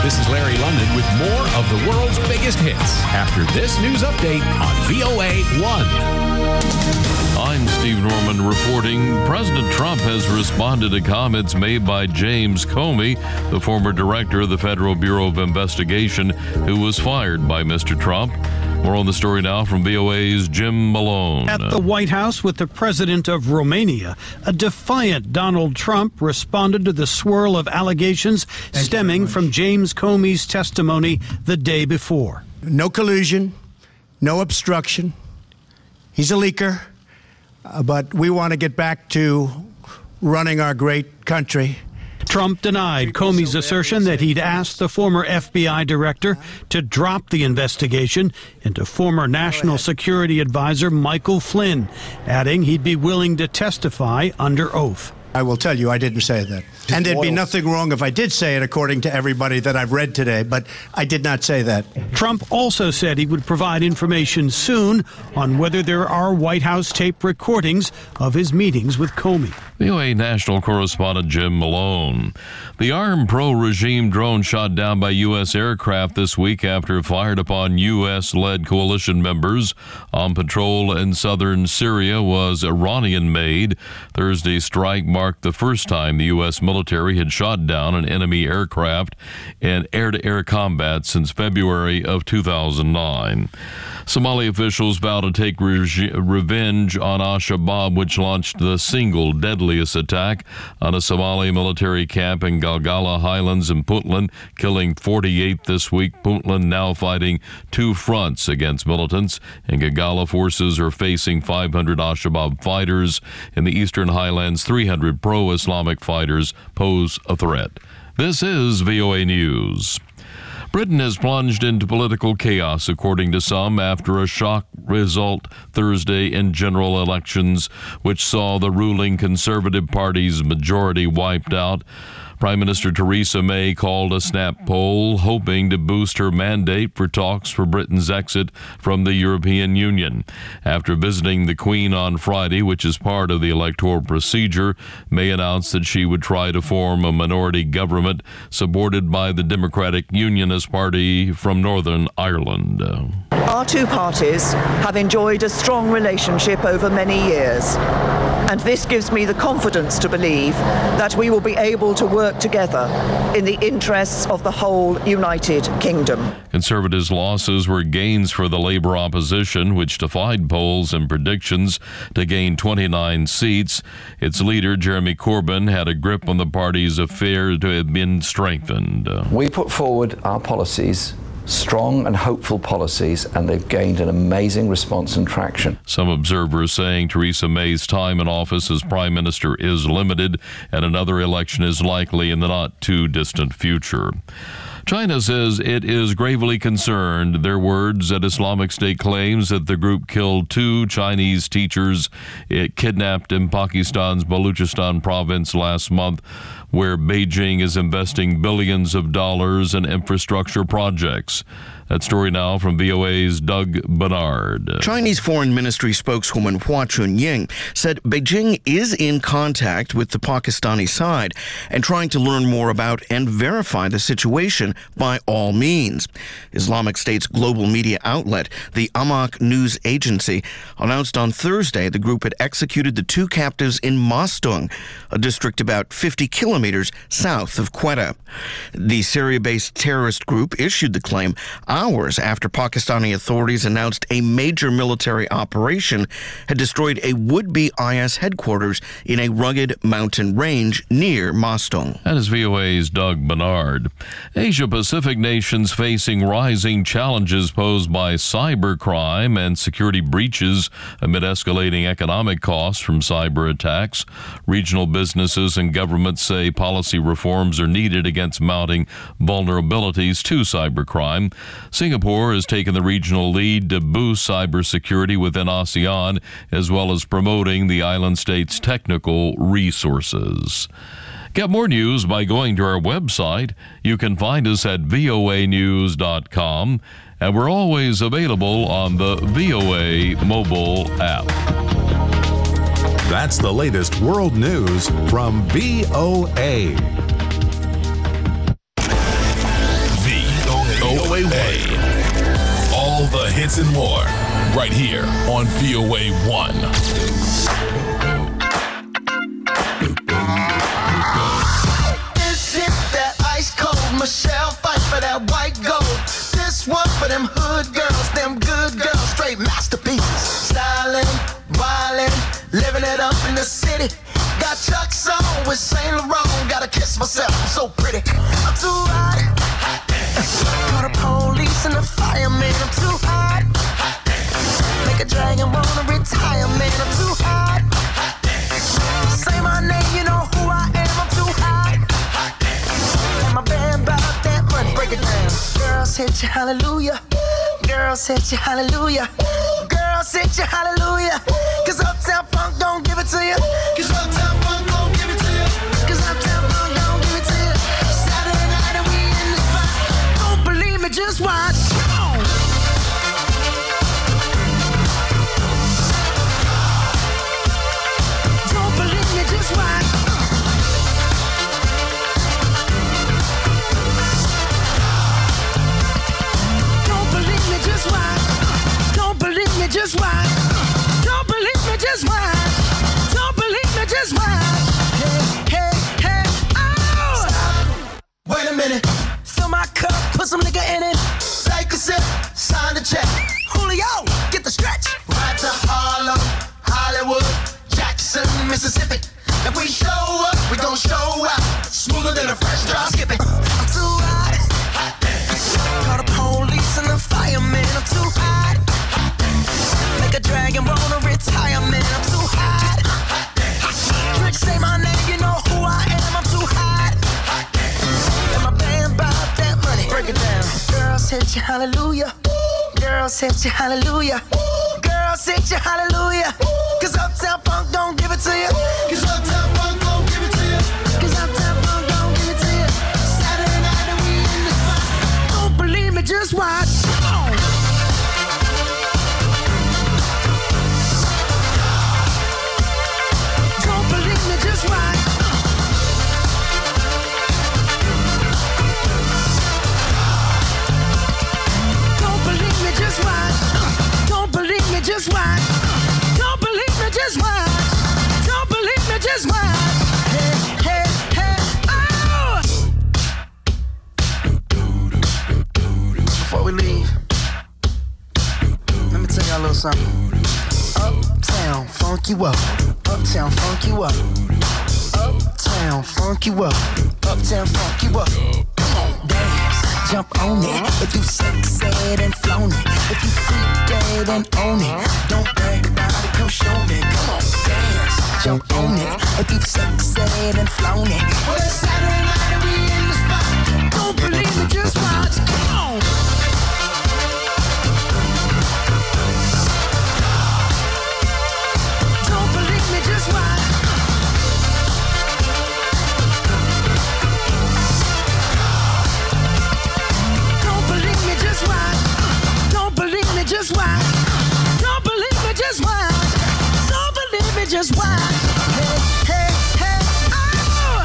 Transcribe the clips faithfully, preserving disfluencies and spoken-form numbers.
This is Larry London with more of the world's biggest hits after this news update on V O A one. I'm Steve Norman reporting. President Trump has responded to comments made by James Comey, the former director of the Federal Bureau of Investigation, who was fired by Mister Trump. More on the story now from V O A's Jim Malone. At the White House with the president of Romania, a defiant Donald Trump responded to the swirl of allegations stemming from James Comey's testimony the day before. No collusion, no obstruction. He's a leaker, uh, but we want to get back to running our great country. Trump denied Comey's assertion that he'd asked the former F B I director to drop the investigation into former National Security Advisor Michael Flynn, adding he'd be willing to testify under oath. I will tell you, I didn't say that. And there'd be nothing wrong if I did say it, according to everybody that I've read today, but I did not say that. Trump also said he would provide information soon on whether there are White House tape recordings of his meetings with Comey. V O A national correspondent Jim Malone. The armed pro-regime drone shot down by U S aircraft this week after it fired upon U S-led coalition members on patrol in southern Syria was Iranian-made. Thursday's strike marked the first time the U S military had shot down an enemy aircraft in air-to-air combat since February of two thousand nine. Somali officials vow to take re- revenge on al-Shabaab, which launched the single deadliest attack on a Somali military camp in Galgala Highlands in Puntland, killing forty-eight this week. Puntland now fighting two fronts against militants, and Galgala forces are facing five hundred al-Shabaab fighters. In the eastern highlands, three hundred pro-Islamic fighters pose a threat. This is V O A News. Britain has plunged into political chaos, according to some, after a shock result Thursday in general elections, which saw the ruling Conservative Party's majority wiped out. Prime Minister Theresa May called a snap poll, hoping to boost her mandate for talks for Britain's exit from the European Union. After visiting the Queen on Friday, which is part of the electoral procedure, May announced that she would try to form a minority government supported by the Democratic Unionist Party from Northern Ireland. Our two parties have enjoyed a strong relationship over many years, and this gives me the confidence to believe that we will be able to work together in the interests of the whole United Kingdom. Conservatives' losses were gains for the Labour opposition, which defied polls and predictions to gain twenty-nine seats. Its leader, Jeremy Corbyn, had a grip on the party's affair to have been strengthened. We put forward our policies, strong and hopeful policies, and they've gained an amazing response and traction. Some observers saying Theresa May's time in office as Prime Minister is limited and another election is likely in the not-too-distant future. China says it is gravely concerned, their words, that Islamic State claims that the group killed two Chinese teachers it kidnapped in Pakistan's Balochistan province last month, where Beijing is investing billions of dollars in infrastructure projects. That story now from V O A's Doug Bernard. Chinese Foreign Ministry spokeswoman Hua Chunying said Beijing is in contact with the Pakistani side and trying to learn more about and verify the situation by all means. Islamic State's global media outlet, the Amaq News Agency, announced on Thursday the group had executed the two captives in Mastung, a district about fifty kilometers south of Quetta. The Syria-based terrorist group issued the claim hours after Pakistani authorities announced a major military operation had destroyed a would-be I S headquarters in a rugged mountain range near Mastung. That is V O A's Doug Bernard. Asia-Pacific nations facing rising challenges posed by cybercrime and security breaches amid escalating economic costs from cyber attacks. Regional businesses and governments say policy reforms are needed against mounting vulnerabilities to cybercrime. Singapore has taken the regional lead to boost cybersecurity within ASEAN, as well as promoting the island state's technical resources. Get more news by going to our website. You can find us at V O A news dot com, and we're always available on the V O A mobile app. That's the latest world news from V O A. hits, and more. Right here on V O A one. This is that ice cold Michelle fight for that white gold. This one for them hood girls, them good girls, straight masterpieces. Styling, wildin', living it up in the city. Got Chuck's on with Saint Laurent. Gotta kiss myself, I'm so pretty. I'm too hot. Call the police and the fireman. I'm too hot. Make a dragon wanna retire, man. I'm too hot. Say my name, you know who I am. I'm too hot. And my band bought that money. Break it down. Girls hit you, hallelujah. Girls hit you, hallelujah. Girls hit you, hallelujah. Cause Uptown Funk don't give it to you. Cause Uptown Funk don't give it to you. Cause Uptown Funk don't give it to you. Saturday night and we in the spot. Don't believe me, just watch. Come on. Don't believe me, just watch. Don't believe me, just watch. Don't believe me, just watch. Don't believe me, just watch. Don't believe me, just watch. Hey, hey, hey, oh! Stop. Wait a minute. Fill my cup, put some nigga in it. Take a sip, sign the check. Julio, get the stretch. Right to Harlem, Hollywood, Jackson, Mississippi. If we show up, we gon' show out. Smoother than a fresh drop. Skip it. I'm too hot. Call the police and the fireman. I'm too hot. Make a dragon wanna retire, man. I'm too hot. Trick, say my name, you know who I am. I'm too hot. And my band bought that money. Break it down. Girls hit you, hallelujah. Girls hit you, hallelujah. Girls hit you, hallelujah. Cause Uptown Funk don't give it to you. Cause Uptown Funk don't give it to you. Cause Uptown Funk don't give it to you. Saturday night and we in the spot. Don't believe me, just watch. Come on. Don't believe me, just watch. Don't believe me, just watch. Don't believe me, just watch. Don't believe me, just watch. Don't believe me, just watch. Hey, hey, hey, oh! Before we leave, let me tell y'all a little something. Uptown, funk you up. Uptown, funk you up. Uptown, funk you up. Uptown, funk you up. Come on, dance, jump on it. If you sexed and flown it. If you freak dead and own it. Don't brag about it, come show me. Come on, dance, jump on it. If you sexed and flown it. Well, it's Saturday night and we in the spot. Don't believe me, just watch. Come on. Don't believe me, just watch. Don't believe me, just watch. Don't believe me, just watch. Don't believe me, just watch. Don't believe me, just watch. Hey, hey, hey, oh!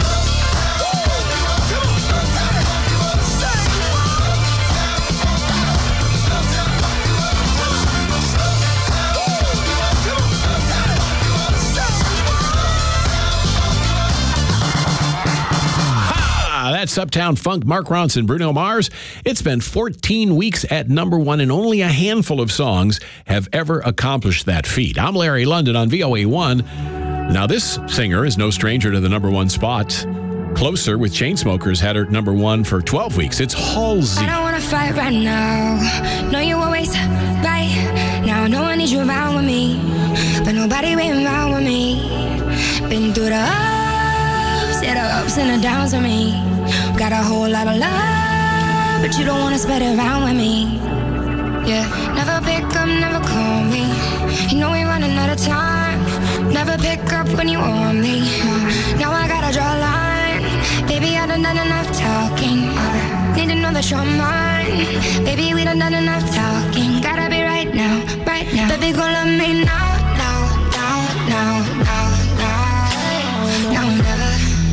That's Uptown Funk, Mark Ronson, Bruno Mars. It's been fourteen weeks at number one, and only a handful of songs have ever accomplished that feat. I'm Larry London on V O A one. Now, this singer is no stranger to the number one spot. Closer with Chainsmokers had her number one for twelve weeks. It's Halsey. I don't want to fight right now. No, you always right. Now no one needs you around with me, but nobody been around with me. Been through the ups, yeah, the ups and the downs with me. Got a whole lot of love, but you don't want to spread it around with me. Yeah, never pick up, never call me. You know we're running out of time. Never pick up when you want me. Now I gotta draw a line. Baby, I done done enough talking. Need to know that you're mine. Baby, we done done enough talking. Gotta be right now, right now. Baby, gon' love me now, now, now, now, now, now. Now or never.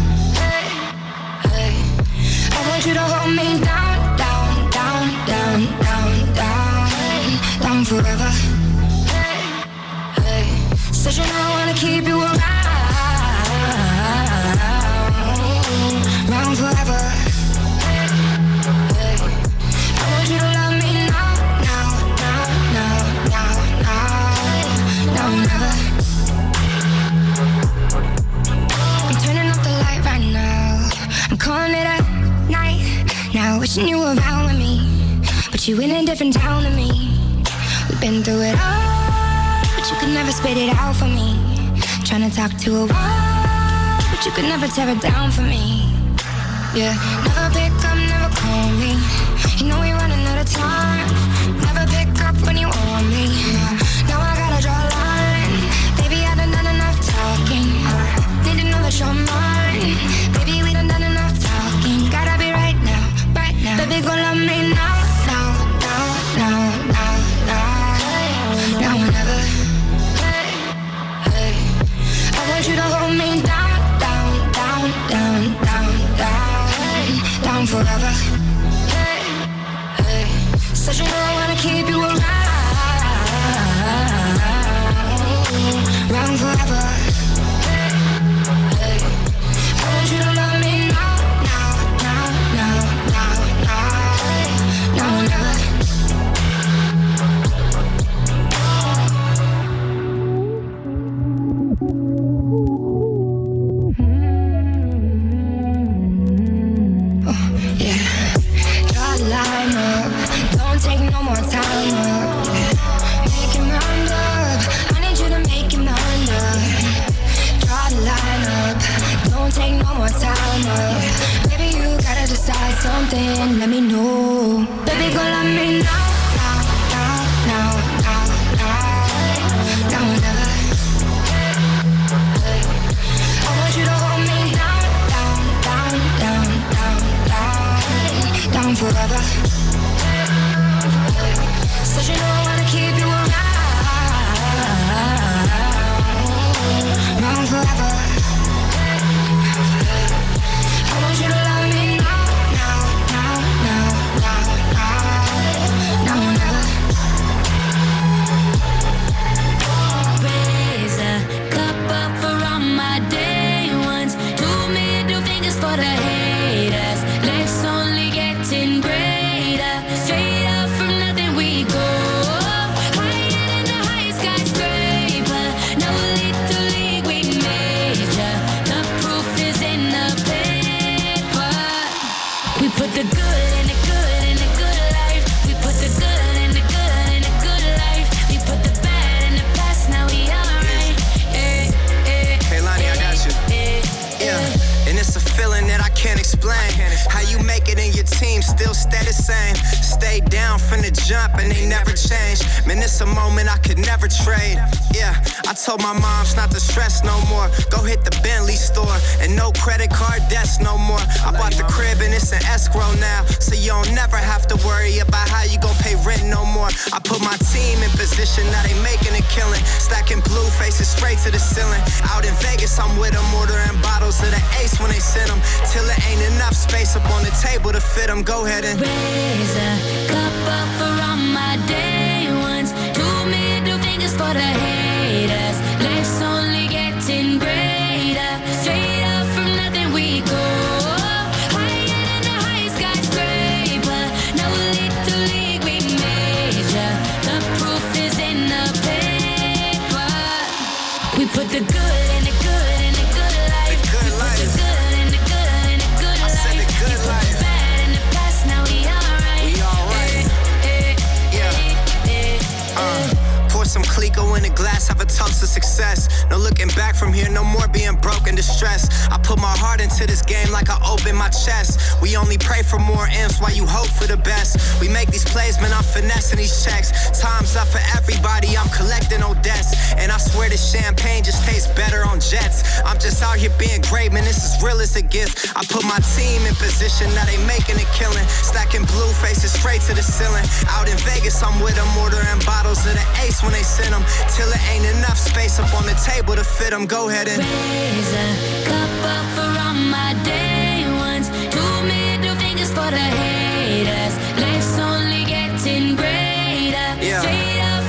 I want you to hold me down, down, down, down, down, down, down forever. Hey, hey. Said you know I wanna keep you around, around forever. Hey, hey. I want you to love me now, now, now, now, now, now, now, never. I'm turning off the light right now. I'm calling it a night. Now wishing you were around with me, but you in a different town than me. We've been through it all, but you could never spit it out for me. Trying to talk to a wall, but you could never tear it down for me. Yeah, never pick up, never call me. You know we're running out of time. Never pick up when you want me. Now I gotta draw a line. Baby, I done done enough talking. Need to know that you're mine. Baby, we done done enough talking. Gotta be right now, right now. Baby, go love me now, now, now, now, now, now, now or never. Hey, hey. I want you to hold me down, down, down, down, down, down, down forever. Hey, hey. Said you know I wanna keep you around, around forever. Hey, hey. I want you to love me now, now, now, now, now, now, now or never. Line up, don't take no more time up. Make him round up, I need you to make him round up. Draw the line up, don't take no more time up. Baby, you gotta decide something, let me know. Baby, go love me now, now, now, now, now, now, now or never. Hey, I want you to hold me down, down, down, down, down, down, down forever. Said you know I wanna keep you around, around forever. I want you to love me now, now, now, now, now, now, now or never. Raise a cup up for all my day ones. Two middle fingers for the haters. Life's only getting greater. Straight up from nothing we go. Higher than the highest skyscraper. No little league we major. The proof is in the paper. We put the good in the good in the good life. We put the good in the good in the good life. We put the bad in the past, now we alright. Eh, eh, Hey Lonnie, I got you. eh, Yeah, and it's a feeling that I can't explain. How you make it in your team still stay the same. Stay down from the jump and they never change. Man, it's a moment I could never trade. Yeah, I told my moms not to stress no more. Go hit the Bentley store and no credit card debts no more. I bought the crib and it's an escrow now, so you don't never have to worry about how you gon' pay rent no more. I put my team in position, now they making a killing. Stacking blue faces straight to the ceiling. Out in Vegas, I'm with them, ordering bottles of the Ace when they send them. Till it ain't enough space up on the table to fit them. Go ahead and raise a cup up for all my day ones. Two middle fingers for the haters. Life's only getting greater. Straight up from nothing we go. Higher than the highest skyscraper. No little league we major. The proof is in the paper. We put the good in the good in the good life. The good we life. Put the good in the good in the good I life. said the good we put life. the bad in the past, now we alright. We alright. Eh, eh, Yeah. eh, eh, Uh, pour some Clico in a glass, have a toast to success. No looking back from here, no more being broke and distressed. I put my heart into this game like I open my chest. We only pray for more M's while you hope for the best. We make these plays, man, I'm finessing these checks. Time's up for everybody, I'm collecting no debts. And I swear this champagne just tastes better on jets. I'm just out here being great, man, this is real as it gets. I put my team in position, now they making a killing. Stacking blue faces straight to the ceiling. Out in Vegas, I'm with them, ordering bottles of the Ace when they send them. Till it ain't enough space up on the table to fit them. Go ahead and raise a cup up for all my day ones. Two middle fingers for the haters. Life's only getting greater. Yeah. Straight up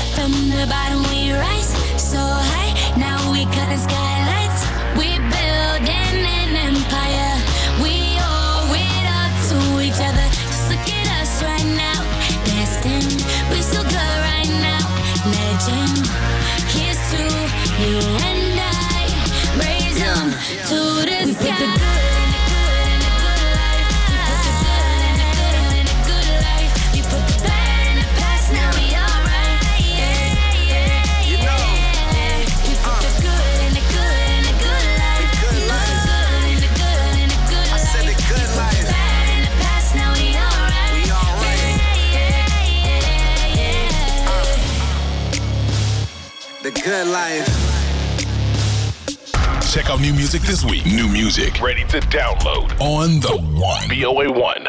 From the bottom we rise so high. Now we cutting skylights. We building an empire. We owe it up to each other. Just look at us right now. Destined, we so good right now. Legend, here's to you and I. Raise them to the sky. Good life. Check out new music this week. New music ready to download on the One. V O A one.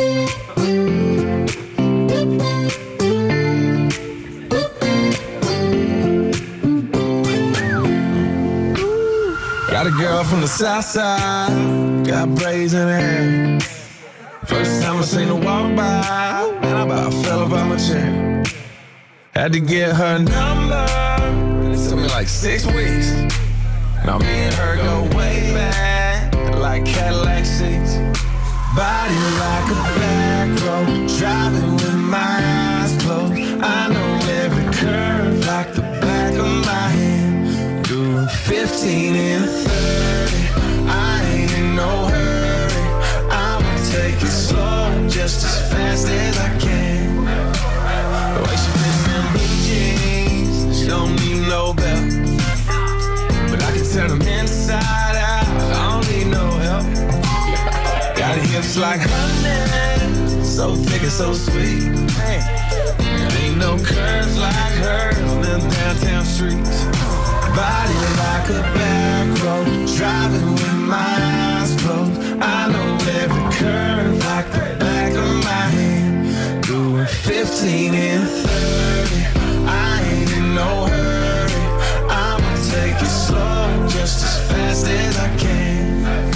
Got a girl from the south side, got braids in her hair. First time I seen her walk by, man, I about fell up out my chair. Had to get her number. It took me like six weeks. Now me and her go way back, like Cadillac seats. Body like a back road, driving with my eyes closed. I know every curve like the back of my hand. Doing fifteen and thirty, I ain't in no hurry. I'ma take it slow, just as fast as I can. The way she fits in blue jeans, she don't need no belt. But I can turn them inside out, I don't need no help. Got hips like honey, so thick and so sweet. There ain't no curves like hers on them downtown streets. Body like a back road, driving with my eyes closed. I know every curve like the back of my hand. Doing fifteen and thirty, I ain't in no hurry. I'ma take it slow, just as fast as I can.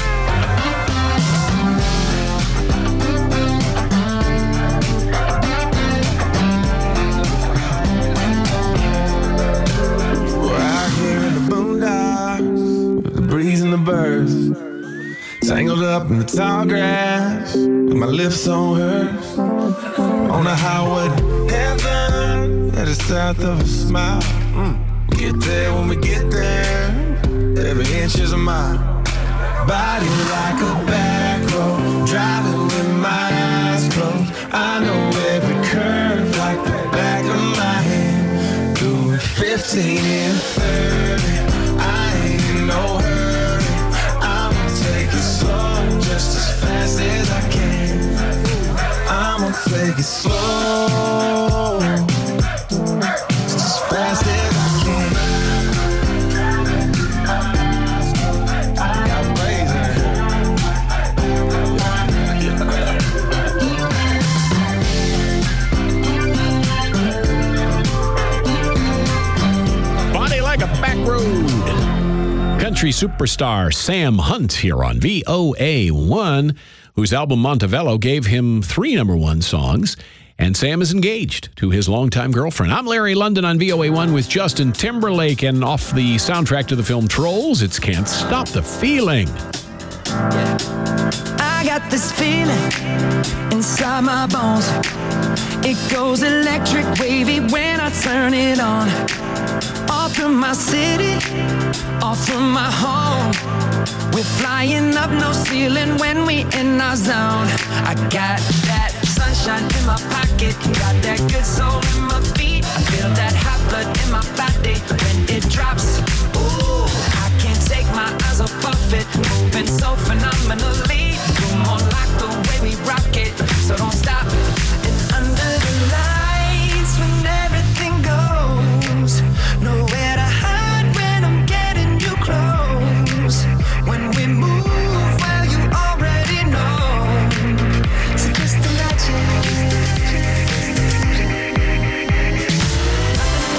We're out here in the boondocks, with the breeze and the birds, tangled up in the tall grass, with my lips on hers. On the highway to heaven, at the south of a smile. Mm. We get there when we get there, every inch is a mile. Body like a back road, driving with my eyes closed. I know every curve like the back of my hand. Doing fifteen and thirty, I ain't in no hurry. I'ma take it slow, just as fast as I can. I'ma take it slow, just as fast as I can. I got braids in her. Body like a back road. Country superstar Sam Hunt here on V O A one, whose album Montevello gave him three number one songs. And Sam is engaged to his longtime girlfriend. I'm Larry London on V O A one with Justin Timberlake. And off the soundtrack to the film Trolls, it's Can't Stop the Feeling. I got this feeling inside my bones. It goes electric wavy when I turn it on. Off from my city, off from my home. We're flying up no ceiling when we in our zone. I got that sunshine in my pocket, got that good soul in my feet. I feel that hot blood in my body when it drops. Ooh, I can't take my eyes off it, moving so phenomenally. You're more like the way we rock it, so don't stop. And under the lights when everything goes, nowhere to hide when I'm getting you close. When we move, well, you already know. So just imagine. Nothing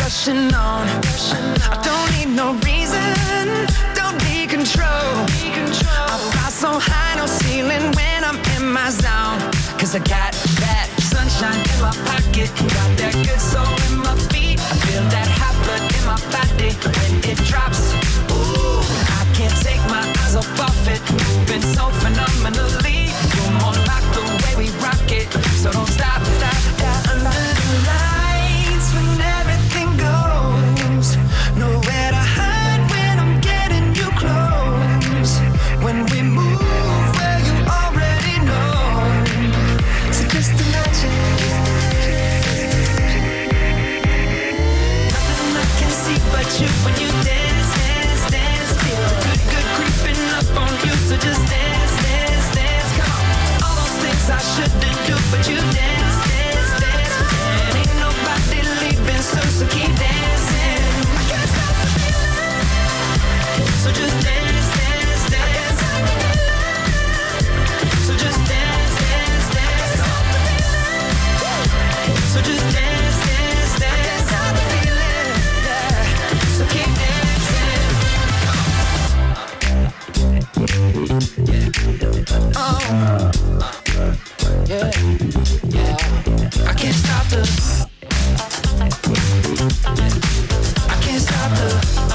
rushing on. I don't need no reason, don't need control. I fly so high, no ceiling when I'm in my zone. Cause I got that sunshine in my pocket, got that good soul in my feet. I feel that hot blood in my body when it drops. Ooh, I can't take my eyes off of it, moving so phenomenally. You're more like the way we rock it, so don't stop, stop, stop. Under the lights when everything goes, nowhere to hide when I'm getting you close. When we move where you already know, so just imagine. Nothing I can see but you when you dance, dance, dance. Feel the good, good creeping up on you, so just dance, dance, dance. Come on, all those things I shouldn't do, but you dance, dance, dance. And ain't nobody leaving soon, so keep dancing. I can't stop the feeling, so just dance, dance, dance. So just dance, dance, dance. So just dance, dance, dance. Stop the feeling, yeah. So keep dancing. Oh, yeah, yeah. I can't stop the. I can't stop the.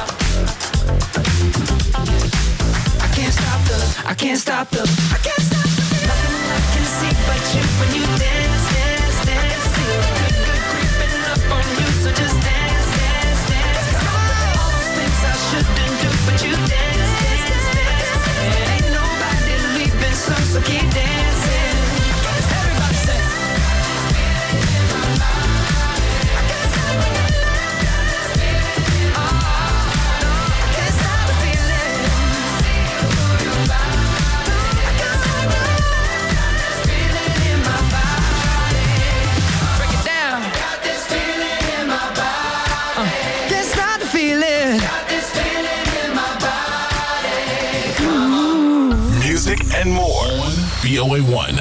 I can't stop the. I can't stop the. I can't stop the. Nothing I can see but you when you dance, dance, dance. Feel good, good creeping up on you, so just dance, dance, dance. All those things I shouldn't do, but you dance, dance, dance. And ain't nobody leaving soon, so keep dancing. Everybody say. Music and more on V O A one.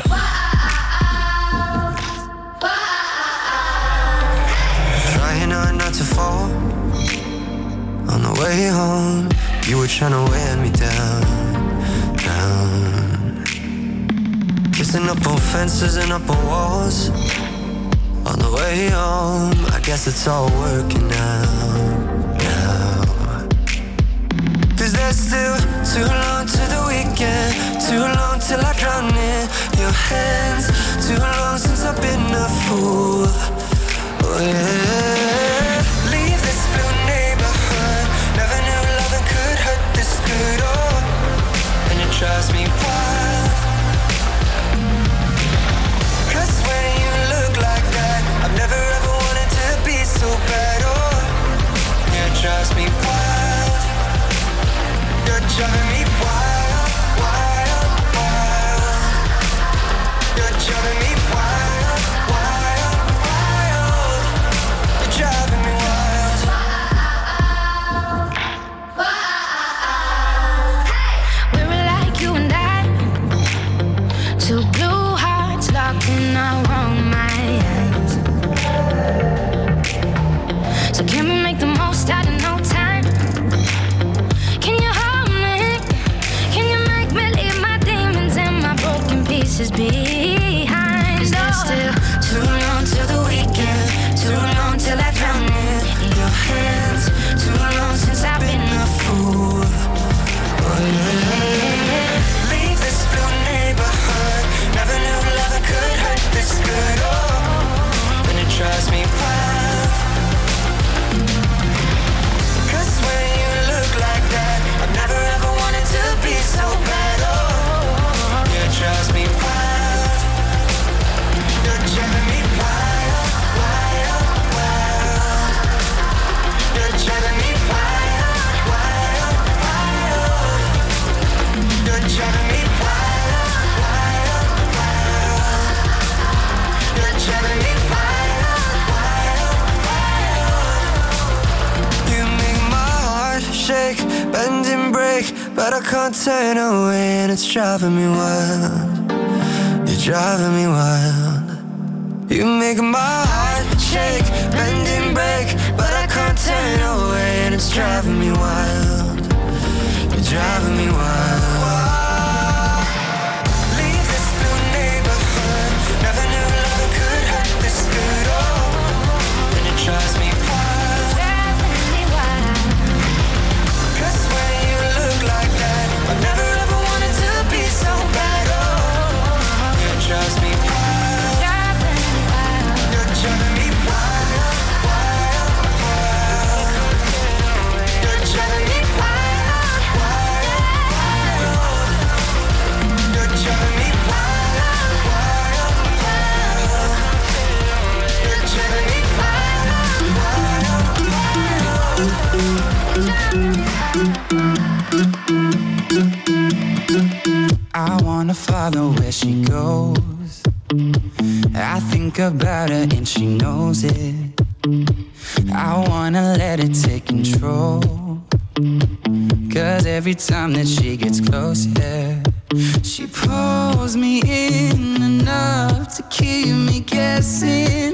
Trying hard not to fall. On the way home, you were trying to wear me down, down. Kissing up on fences and up on walls. On the way home, I guess it's all working out now. Cause there's still too long to the weekend, too long till I drown in your hands, too long since I've been a fool. Oh yeah. Leave this blue neighborhood, never knew loving could hurt this good. Oh, and it drives me wild. Cause when you look like that, I've never ever wanted to be so bad. Oh, yeah, it drives me wild. You're driving me wild, wild, wild. You're driving me wild, wild, wild. You're driving me wild. We were like you and I, two blue hearts locked in our own minds. So can we make the most out of no time? Can you hold me? Can you make me leave my demons and my broken pieces behind? Cause there's still too long till the weekend, too long till I drown in your hands, too long since I've been a fool. Oh yeah. Leave this blue neighborhood, never knew loving could hurt this good. Oh, and it drives me wild. Cause when you look like that, I've never ever wanted to be so bad. Oh, yeah, it drives me wild. You're driving me wild, wild, wild. You're driving me wild, wild, wild. You're driving me wild, wild, wild. You're driving me wild, wild, wild. You make my heart shake, bend and break, but I can't turn away, and it's driving me wild. You're driving me wild. You make my heart shake, bend and break, but I can't It's driving me wild. You're driving me wild. Leave this blue neighborhood. Never knew love could hurt this good. Oh, and it drives me wild. Driving me wild. 'Cause when you look like that, I never ever wanted to be so bad. Oh, it drives me wild. Driving me wild. You're driving me wild, wild, wild. You're driving me wild, wild, wild. You're driving me wild, wild, wild. You're driving me wild, wild, wild. I wanna follow where she goes. I think about her and she knows it. I wanna let it take control. 'Cause every time that she gets close, yeah, she pulls me in enough to keep me guessing.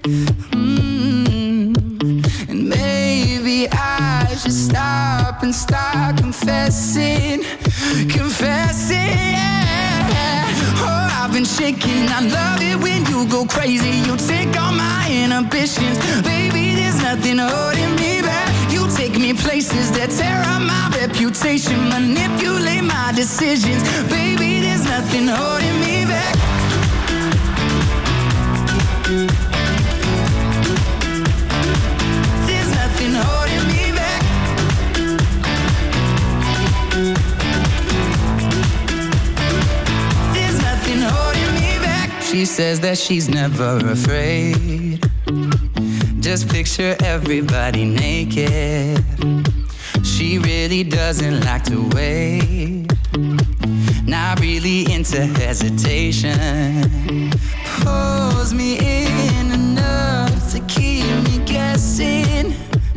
Mm. And maybe I should stop and start confessing. Confessing, yeah. Oh, I've been shaking. I love it when you go crazy. You take all my inhibitions. Baby, there's nothing holding me back. You take me places that tear up my reputation. Manipulate my decisions. Baby, there's nothing holding me back. There's nothing holding me back. There's nothing holding me back. She says that she's never afraid. Just picture everybody naked. She really doesn't like to wait. Not really into hesitation. Pulls me in enough to keep me guessing.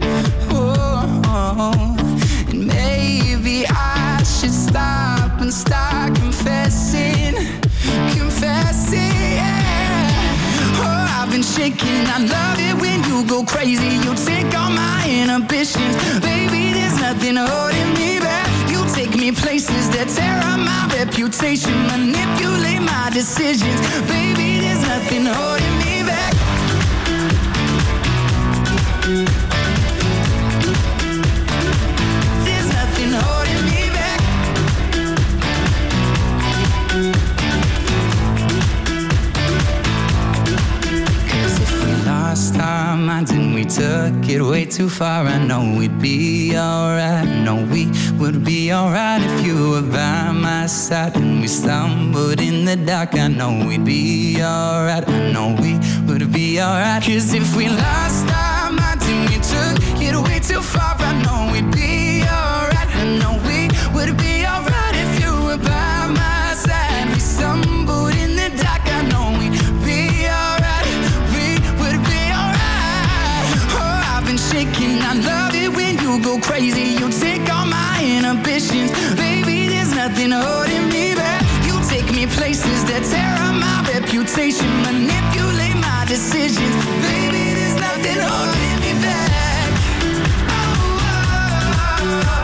Oh, and maybe I should stop and start confessing. Confessing, yeah. Oh, I've been shaking. I love it when you go crazy. You take all my inhibitions. Baby, there's nothing holding me back. You take me places that tear up my reputation. Manipulate my decisions. Baby, there's nothing holding me back. There's nothing holding me back. 'Cause if we lost our minds and we took it way too far, I know we'd be alright. I know we would be alright if you were by my side. And we stumbled in the dark, I know we'd be alright. I know we would be alright. 'Cause if we lost our minds and we took it way too far, I know we'd be alright. I know we would be alright if you were by my side. We stumbled in the dark, I know we'd be alright. We would be alright. Oh, I've been shaking. I love it when you go crazy. You take all my inhibitions. Baby, there's nothing holding me back. You take me places that tear up my reputation. Manipulate my decisions. Baby, there's nothing holding me back. Oh, oh, oh.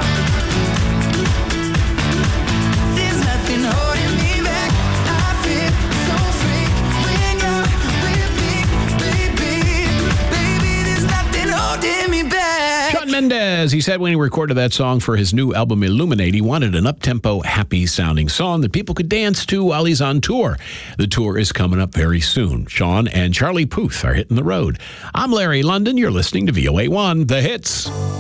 There's nothing holding me back. I feel so free when you're with me, baby. Baby, there's nothing holding me back. Shawn Mendes, he said when he recorded that song for his new album Illuminate, he wanted an up-tempo, happy-sounding song that people could dance to while he's on tour. The tour is coming up very soon. Shawn and Charlie Puth are hitting the road. I'm Larry London. You're listening to V O A one, The Hits.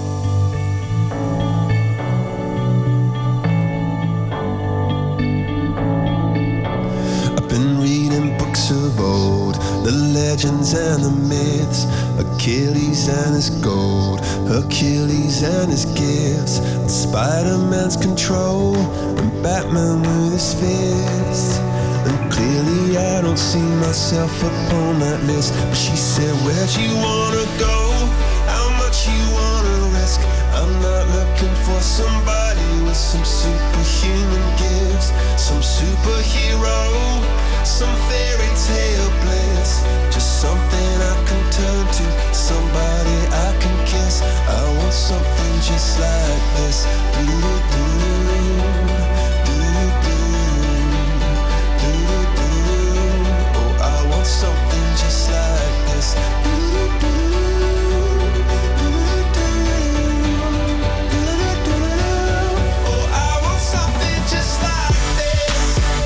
I've been reading books of old, the legends and the myths, Achilles and his gold, Hercules and his gifts, and Spider-Man's control, and Batman with his fists. And clearly I don't see myself upon that list. But she said, where'd you wanna go? How much you wanna risk? I'm not looking for somebody with some superhuman gifts, some superhero, some fairy tale bliss. Just something I can turn to, somebody I can kiss. I want something just like this. Do-do-do, do-do-do, do-do-do. Oh, I want something just like this. Do-do-do, do-do-do, do-do-do. Oh, I want something just like this.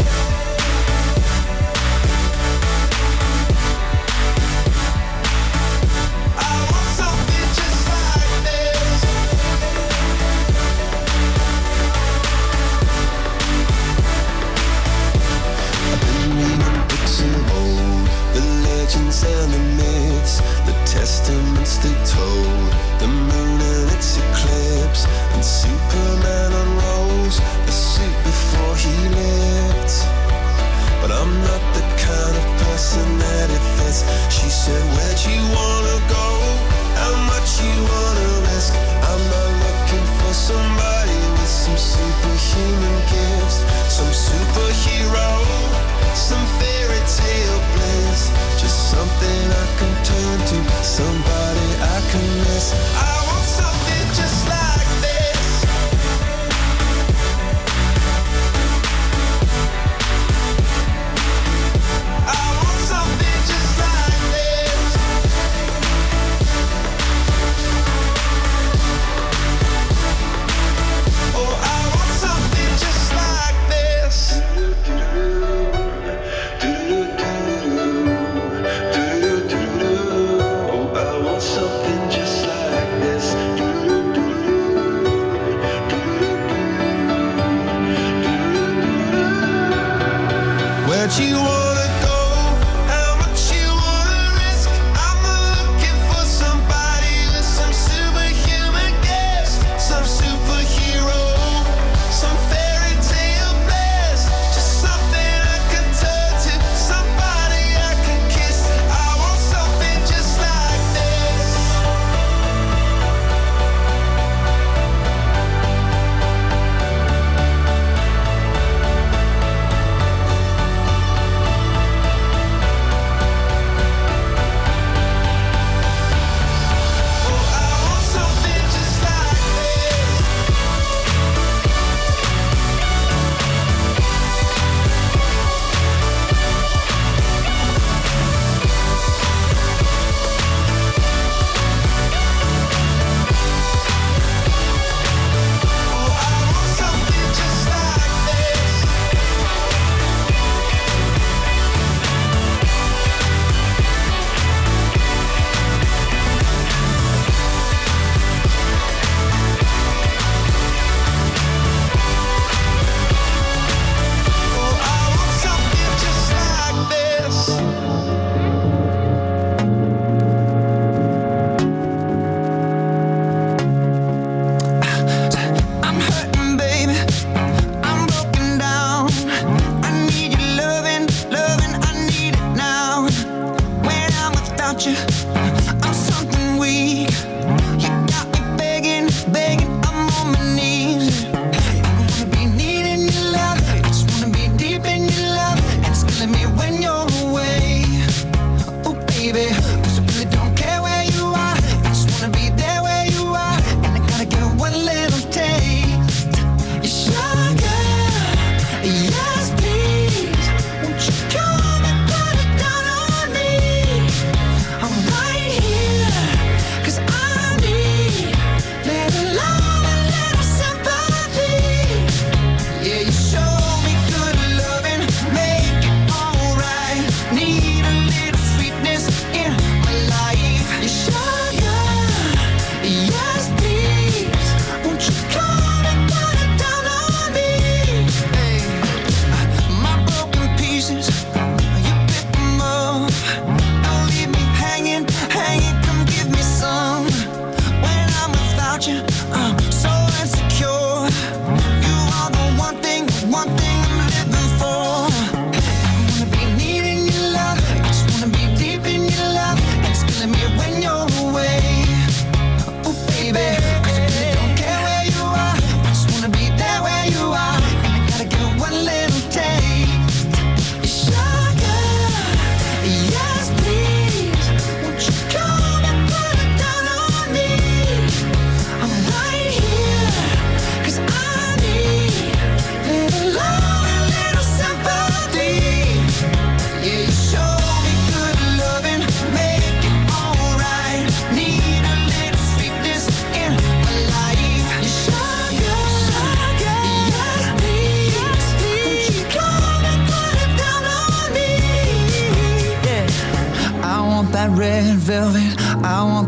I want something just like this. I've been reading books of old, the legends and the myths, the testaments they told, the moon and its eclipse, and Superman unrolls the suit before he lived. But I'm not the kind of person that it fits. She said, where'd you wanna go? How much you wanna risk? I'm not looking for somebody with some superhuman gifts, some superhero, some fairy tale bliss. Just something I can turn to, somebody I can miss. I want something just like this. I want something just like this. Oh, I want something just like this. Oh, I want something just like this.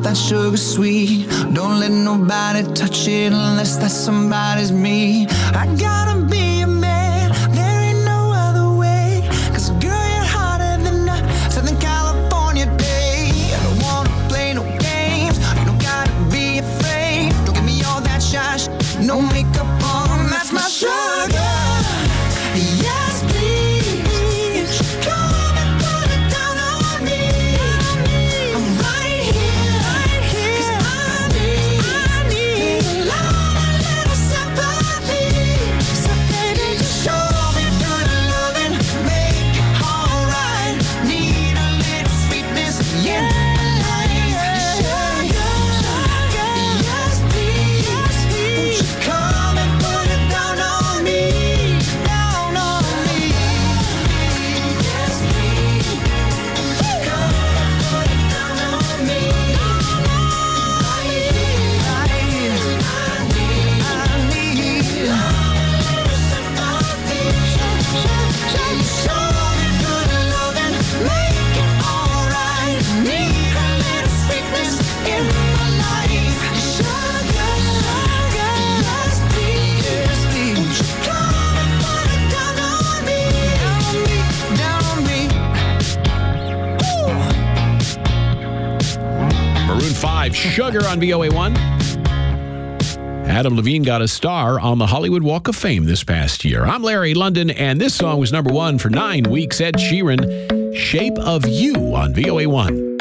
that sugar sweet. Don't let nobody touch it unless that somebody's me. I gotta be a man, there ain't no other way. Cause girl, you're hotter than a Southern California day. I don't wanna play no games, you don't gotta be afraid. Don't give me all that shy sh- no makeup on, that's my sugar. Yes, please, come and put it down on me. I'm right here, right here. 'Cause I need, I need a lot, a little sympathy. So baby, just show me good loving, make it alright. Need a little sweetness in my life. Sugar, sugar, yes please, yes please. Won't you come and put it down on me, down on me. Yes please, come and put it down on me. I need, I need, I need, I need sympathy. Show me good loving, make it alright. Need a little sweetness in my life. Sugar, sugar, yes please, won't you come and put it down on me, down on me, down on me. Maroon five, Sugar on V O A one. Adam Levine got a star on the Hollywood Walk of Fame this past year. I'm Larry London, and this song was number one for nine weeks. Ed Sheeran, Shape of You on V O A one.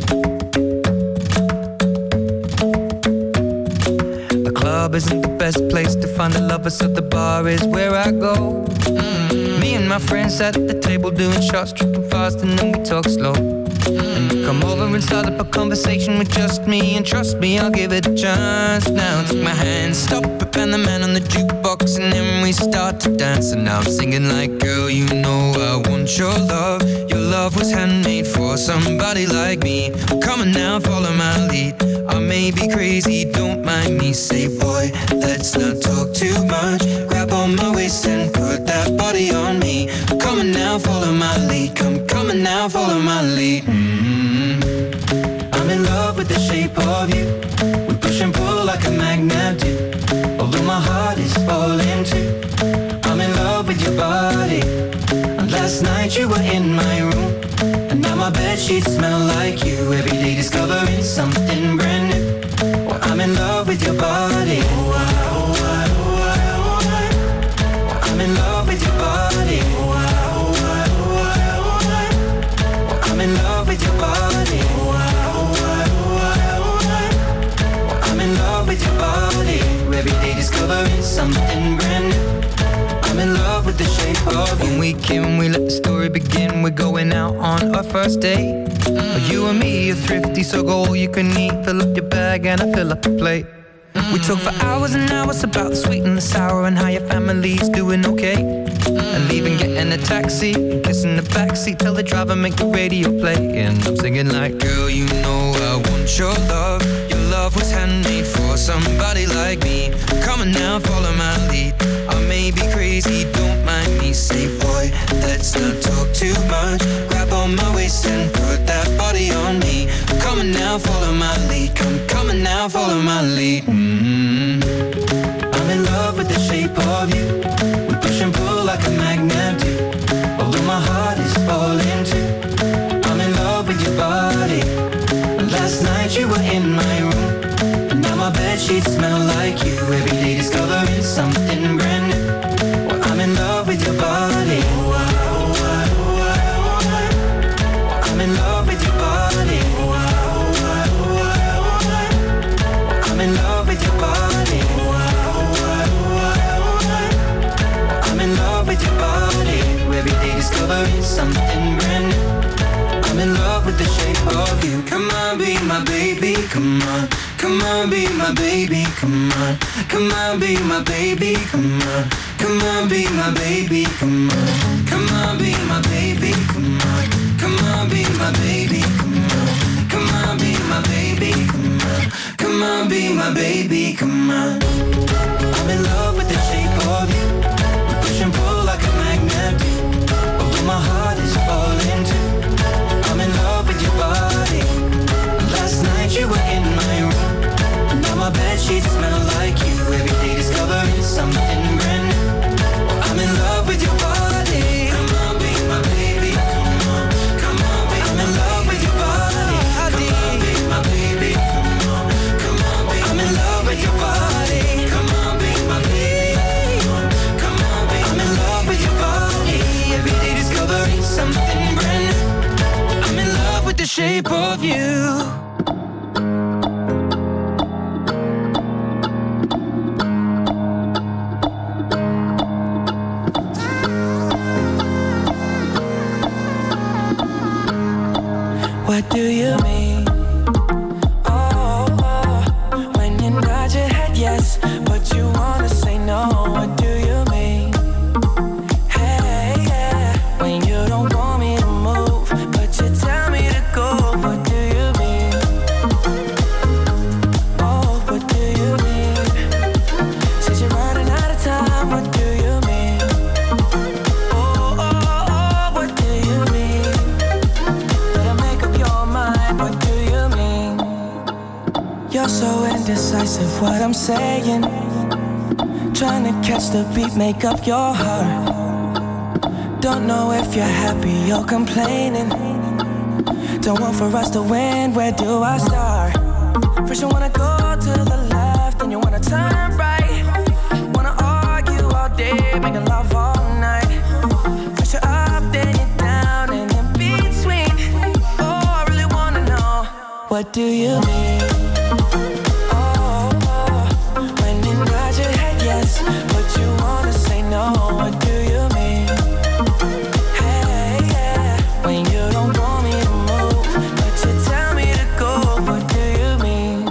The club isn't the best place to find a lover, so the bar is where I go. Mm. Me and my friends at the table doing shots, tripping fast, and then we talk slow. And you come over and start up a conversation with just me, and trust me, I'll give it a chance. Now take my hand, stop it, and the man on the jukebox, and then we start to dance. And now I'm singing like, girl, you know I want your love. Your love was handmade for somebody like me. Come on now, follow my lead. I may be crazy, don't mind me. Say, boy, let's not talk too much. Grab on my waist and put that body on me. Come on now, follow my lead. Come, come on now, follow my lead. Mm-hmm. I'm in love with the shape of you. We push and pull like a magnet do. Although my heart is falling too. I'm in love with your body. And last night you were in my room. And now my bedsheets smell like you. Every day discovering something brand new. Well, I'm in love with your body. Oh, I, oh, I, oh, I, oh, I. Well, I'm in love with your body. Oh, I, oh, I, oh, I, oh, I. Well, I'm in love with your body. Oh, I, oh, I, oh, I, oh, I. Well, I'm in love with your body. Every day discovering something brand new. I'm in love with the shape of you. When we came, we let the story begin. We're going out on our first date. Mm. You and me are thrifty, so go all you can eat. Fill up your bag and I fill up the plate. Mm. We talk for hours and hours about the sweet and the sour and how your family's doing okay. Mm. And leaving, getting a taxi, and kissing the backseat, tell the driver make the radio play. And I'm singing like, girl, you know I want your love. Your love was handmade for somebody like me. Come on now, follow my lead. I may be crazy, don't mind me. Say, boy, let's not talk too much. Grab on my waist and put that body on me. Come on now, follow my lead. Come, come on now, follow my lead. Mm-hmm. I'm in love with the shape of you. We push and pull like a magnet do. Although my heart is falling too. I'm in love with your body. Last night you were in my room. And now my bedsheets smell like you. Every day discovering something brand new. Well, I'm in love with your body. Oh, I, oh, I, oh, I, oh, I. Well, I'm in love with your body. Oh, I, oh, I, oh, I, oh, I. Well, I'm in love with your body. Oh, I, oh, I, oh, I, oh, I. Well, I'm in love with your body. Every day discovering something brand new. I'm in love with the shape of you. Come on, be my baby, come on. Come on, be my baby, come on. Come on, be my baby, come on. Come on, be my baby, come on. Come on, be my baby, come on. Come on, be my baby, come on. Come on, be my baby, come on. Come on, be my baby, come on. I'm in love with the shape of you. We push and pull like a magnet do. Although my heart is falling too. I'm in love with your body. Last night you were in of you. What do you mean? Oh, oh, when you nod your head yes, but you wanna say no. What do you mean? Hey, yeah, when you don't want me to move, but you tell me to go. What do you mean? Oh, what do you mean? Since you're running out of time, what do you mean? Oh, oh, oh, what do you mean? Better make up your mind, what do you mean? You're so indecisive, what I'm saying. Trying to catch the beat, make up your heart. Don't know if you're happy or complaining. Don't want for us to win, where do I start? First you wanna go to the left, then you wanna turn right. Wanna argue all day, making love all night. First you're up, then you're down, and in between. Oh, I really wanna know, what do you mean? Oh, oh, when you nod your head yes, but you wanna say no. What do you mean? Hey, yeah, when you don't want me to move, but you tell me to go. What do you mean?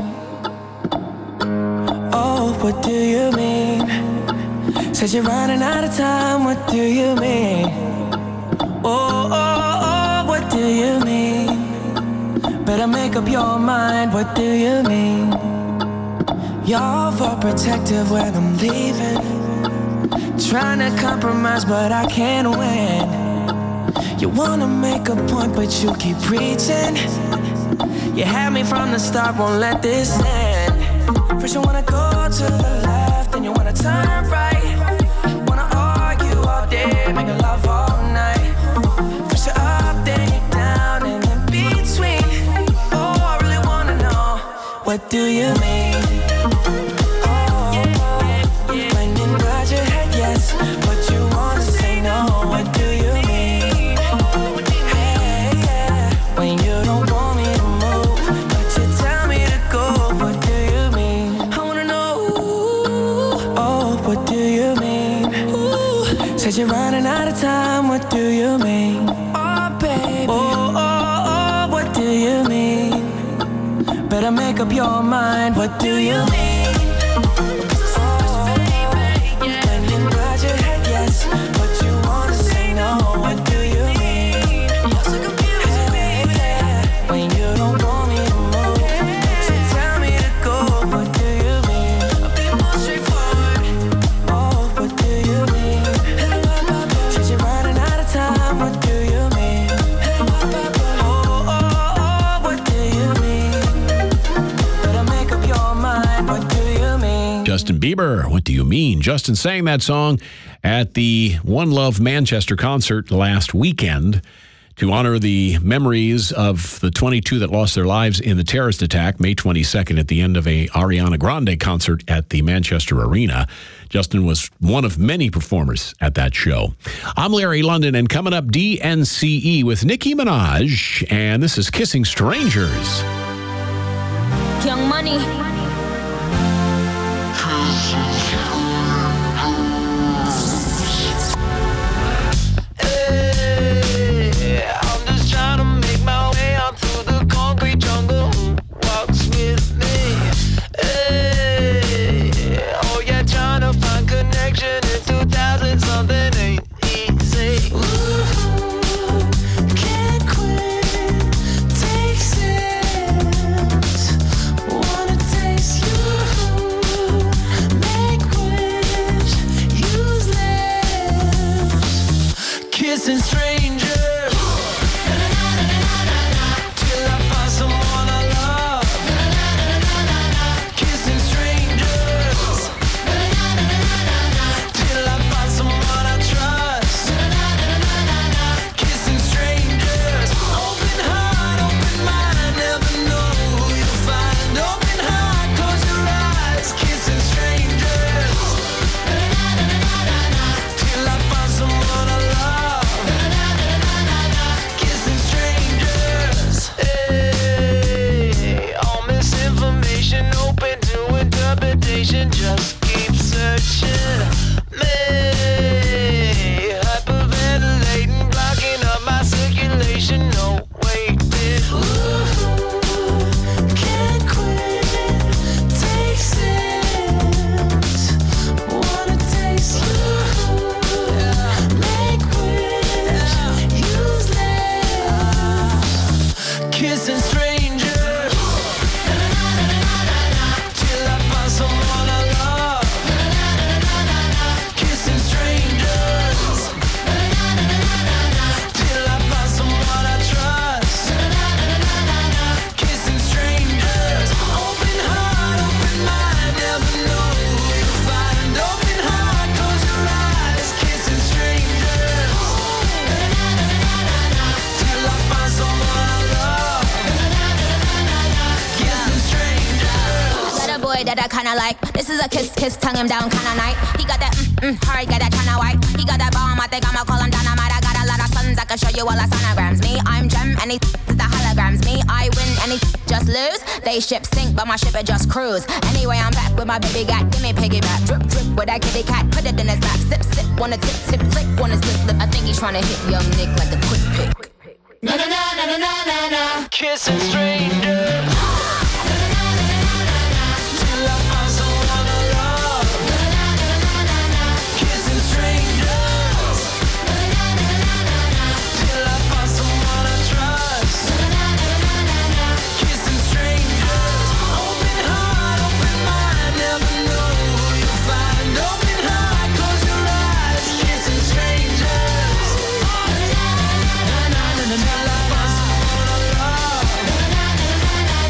Oh, what do you mean? Said you're running out of time. What do you mean? Oh, oh, oh, what do you mean? Better make up your mind. What do you mean? You're overprotective when I'm leaving. Trying to compromise, but I can't win. You wanna make a point, but you keep preaching. You had me from the start, won't let this end. First you wanna go to the left, then you wanna turn right. Wanna argue all day, make love all night. First you're up, then you're down, and in between. Oh, I really wanna know, what do you mean? Oh, when you nod your head yes, but you wanna say no. What do you mean? Hey, yeah, when you don't want me to move, but you tell me to go. What do you mean? I wanna know. Oh, what do you mean? Ooh, said you're running out of time. What do you mean? Oh, baby. Oh, oh, oh, what do you mean? Better make up your mind. What do you mean? Justin Bieber, What Do You Mean? Justin sang that song at the One Love Manchester concert last weekend to honor the memories of the twenty-two that lost their lives in the terrorist attack May twenty-second at the end of a Ariana Grande concert at the Manchester Arena. Justin was one of many performers at that show. I'm Larry London, and coming up, D N C E with Nicki Minaj, and this is Kissing Strangers. Young Money. Kissing strangers till I find someone I love. Kissing strangers till I find someone I trust. Kissing strangers, open heart, open mind, never know who you'll find. Open heart, close your eyes. Kissing strangers till I find someone I love. imagination just keeps searching me. Hyperventilating, blocking up my circulation. No waiting. Ooh, can't quit. Take sips. Wanna taste you. Make wish. Use lips. Kissing strangers. Till I find someone I love. Kissing strangers. Till I find someone I trust. Kissing strangers. Open heart, open mind. Never know who you'll find. Open heart, close your eyes. Kissing strangers. Till I find someone I love. Kissing strangers. Got a boy that I kinda like. This is a kiss, kiss, tongue him down kinda night. He got that mm, mm, hard, got that kinda white. He got that bomb, I think I'ma call him dynamite. I got a lot of sons, I can show you all the sonograms. Me, I'm gem, and he is the holograms. Me, I win, and he just lose. They ship sink, but my ship it just cruise. Anyway, I'm back with my baby gat. Give me piggyback, drip, drip with that kitty cat. Put it in his lap, sip, sip, wanna tip, tip, flick, wanna slip, lip. I think he's tryna hit young Nick like a quick pick. Na na na na na na na na. Kissing strangers. Till I find someone I love. Kissing strangers. Till I find someone I trust. Kissing strangers. Open heart, open mind. Never know who you'll find. Open heart, close your eyes. Kissing strangers. Na na na na na. Till I find someone I love.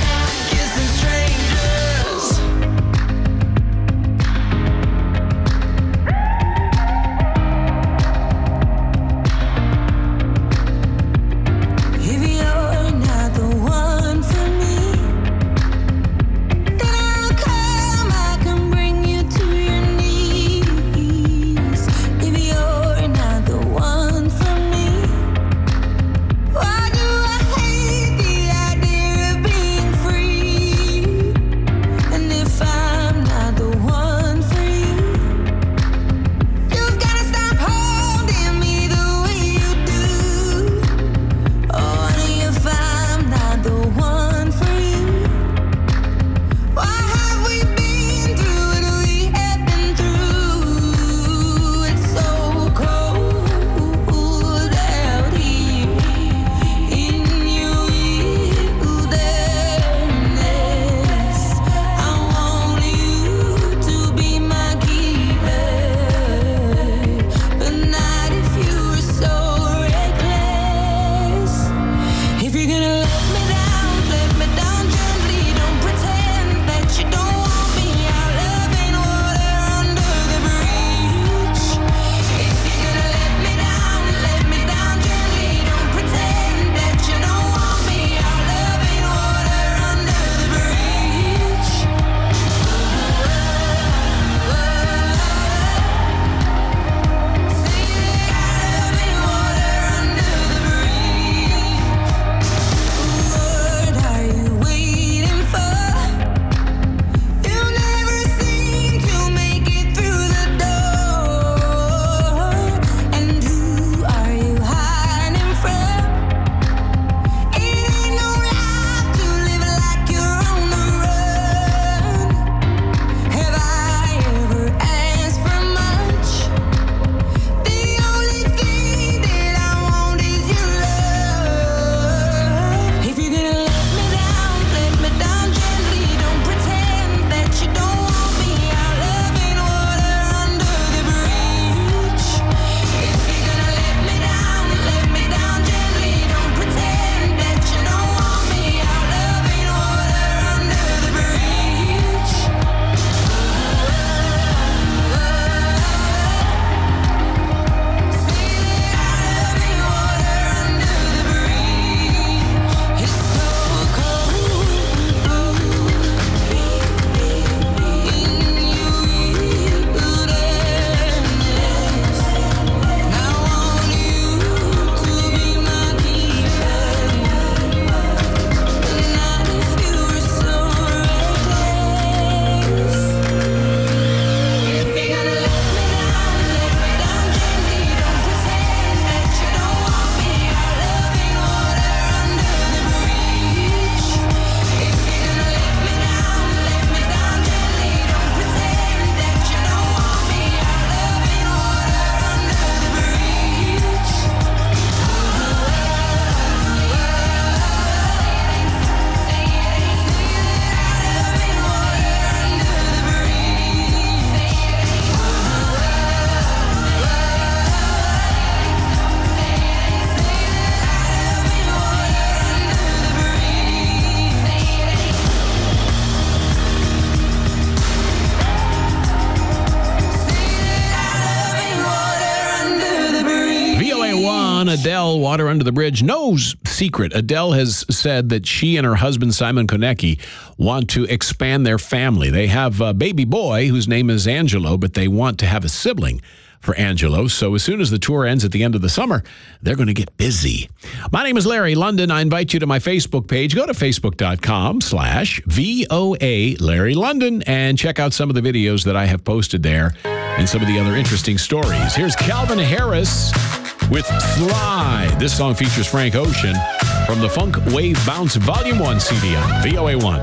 on Adele, water under the bridge. No secret. Adele has said that she and her husband, Simon Konecki, want to expand their family. They have a baby boy whose name is Angelo, but they want to have a sibling for Angelo. So as soon as the tour ends at the end of the summer, they're going to get busy. My name is Larry London. I invite you to my Facebook page. Go to facebook.com slash VOA Larry London and check out some of the videos that I have posted there and some of the other interesting stories. Here's Calvin Harris with Fly. This song features Frank Ocean from the Funk Wave Bounce Volume one C D on V O A one.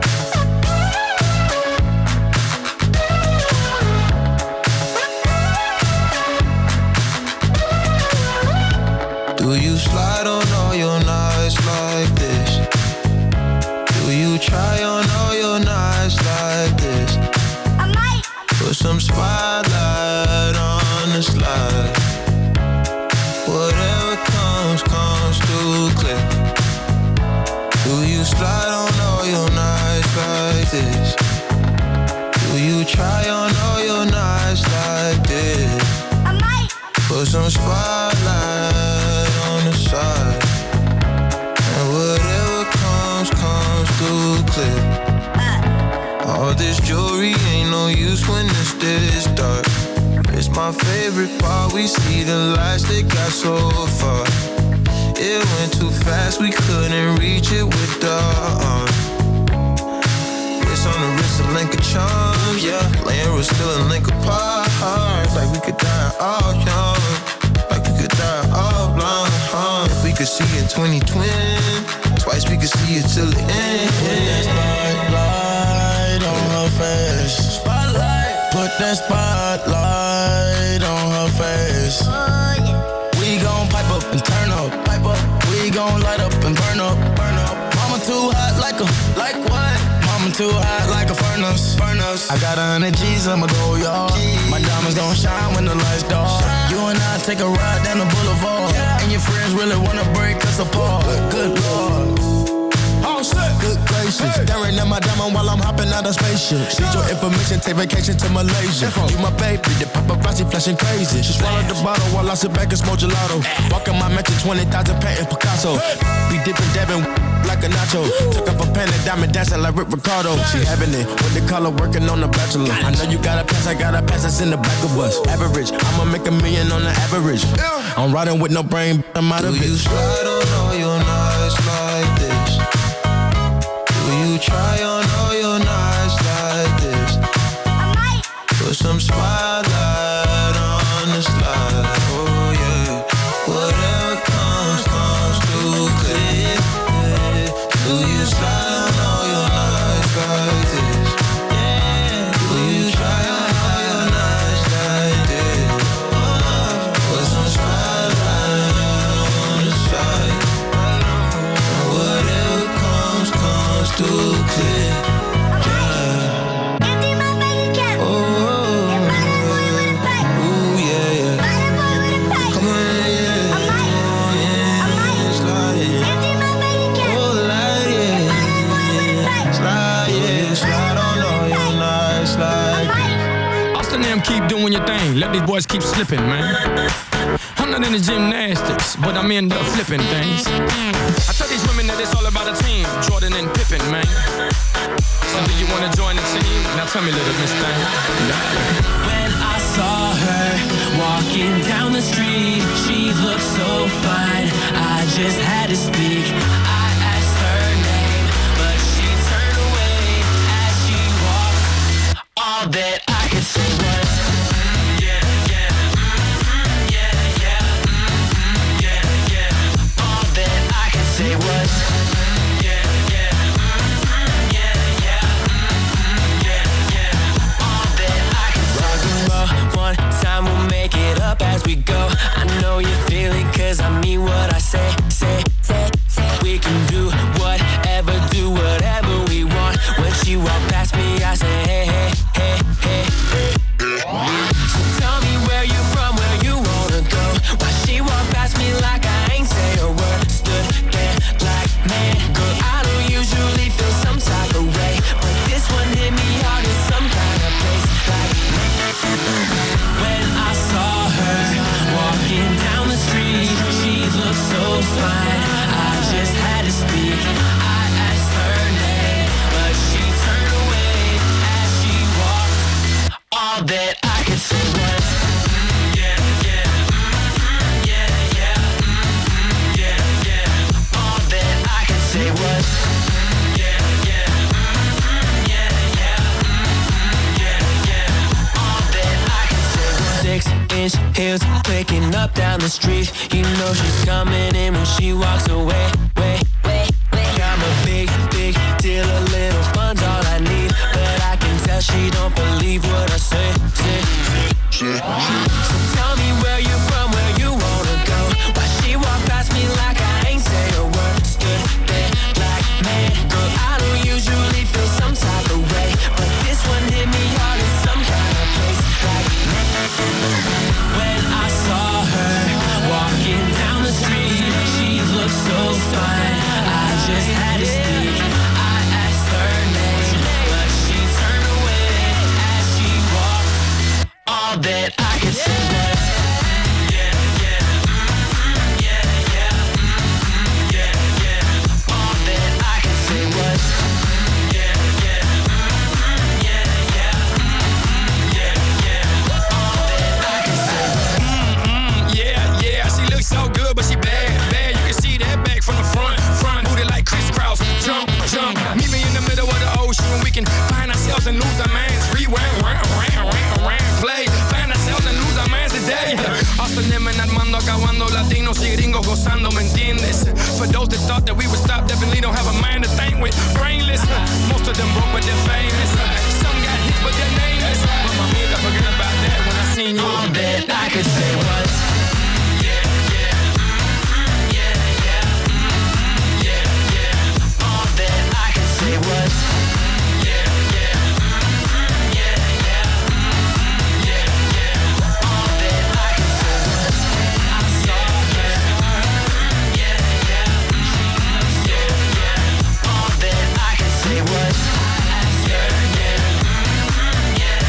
Do you slide on all your nights like this? Do you try on all your nights like this? I might put some spotlight on the slide. Whatever comes, comes too clear. Do you slide on all your nights like this? Do you try on all your nights like this? I might put some spotlight on the side, and whatever comes, comes through clear. All this jewelry ain't no use when it's this dark. It's my favorite part, we see the lights that got so far. It went too fast, we couldn't reach it with the arm. It's on the wrist, a link of charms, yeah. Laying was still a link apart, like we could die all young, like we could die all blind. Uh, if we could see in twenty twenty, twice we could see it till the end. Put that spotlight on her face. Spotlight. Put that spotlight on her face. Oh, yeah. We gon' pipe up and turn up, pipe up. We gon' light up and burn up, burn up. Mama too hot like a, like what? Mama too hot like a furnace, furnace. I got a hundred G's, I'ma go, y'all. My diamonds gon' shine when the lights dark. You and I take a ride down the boulevard, yeah. And your friends really wanna break us apart. Good Lord. Oh, shit. Good gracious. Hey. Staring at my diamond while I'm hopping out of spaceship. Need your information, take vacation to Malaysia. You my baby, the paparazzi flashing crazy. She swallowed the bottle while I sit back and smoke gelato. Walking my mansion, twenty thousand painting Picasso. Be dipping, dabbing like a nacho. Took off a pen and diamond dancing like Rick Ricardo. She having it with the color working on the bachelor. I know you got a pass, I got a pass that's in the back of us. Average, I'ma make a million on the average. I'm riding with no brain, I'm out of it. Do you slide on all your nights like this? Do you try on all your nights like this? I might put some spotlight on the slide. Oh yeah, whatever comes, comes too clear. Do you slide on all your nights like this? Do you try on all your nights like this? Put some spotlight on the side. Whatever comes, comes too clear. Yeah. Empty my bank account. Oh, and buy that boy with a pipe. Ooh, yeah, yeah. Buy that boy with a pipe. Come on, yeah. I might. Oh, yeah. I might. Slide, yeah. Empty my bank account. Oh, slide, yeah. And buy that boy with a pipe. Slide, yeah. Slide on all your nights, slide. Austin them keep doing your thing. Let these boys keep slipping, man. I'm not into gymnastics, but I'm into flipping things. I tell these women that it's all about a team. Jordan and Pippen, man. So do you wanna join the team? Now tell me, little Miss Thing. When I saw her walking down the street, she looked so fine, I just had to speak. I asked her name, but she turned away as she walked. All that I could say was say was mm, yeah, yeah, mm, yeah, yeah, mm, yeah, yeah. All that I can say. Rock and roll, one time we'll make it up as we go. I know you feel it, cause I mean what I say, say, say, say. We can do whatever, do whatever we want. When she walk past me, I say, hey, hey, hey, hey, hey. So tell me where you from, where you wanna go. Why she walk past me like I ain't say a word. Stood there like, man, girl, I don't usually feel some type of way, but this one hit me hard in some kind of place. Like, when I saw her walking down the street, she looked All that I could say was, mm, yeah, yeah, mm, yeah, yeah, mm, yeah, yeah. All that I could say was, mm, yeah, yeah, mm, yeah, yeah, mm, yeah, yeah. All that I could say was six-inch heels clicking up down the street. You know she's coming in when she walks away. Wait, wait, wait. I'm a big, big deal. A little fun's all I need, but I can tell she don't believe what I say. say, say, say. So tell me where you from, where you wanna go. Why she walk past me like I ain't say a word. Stood there like, man, girl, I don't usually feel some type of way, but this one hit me hard in some kind of place. Like, when I saw her walking down the street, she looked so fine, I just had to speak. I asked her name, but she turned away as she walked. All that I could say was, mm, yeah, yeah, mm, yeah, yeah, mm, yeah, yeah. All that I could say was, mm, yeah, yeah, mm, yeah, yeah, mm, yeah, yeah. All that I could say was, Mm-mm, yeah, yeah, she looks so good, but she bad, bad. You can see that back from the front, front. Booty like crisscross, jump, jump. Meet me in the middle of the ocean, we can find ourselves and lose our minds. Rewind, round, round, round, round, play. Find ourselves and lose our minds today. Hustling, armando, acabando, latinos y gringos gozando, ¿me entiendes? For those that thought that we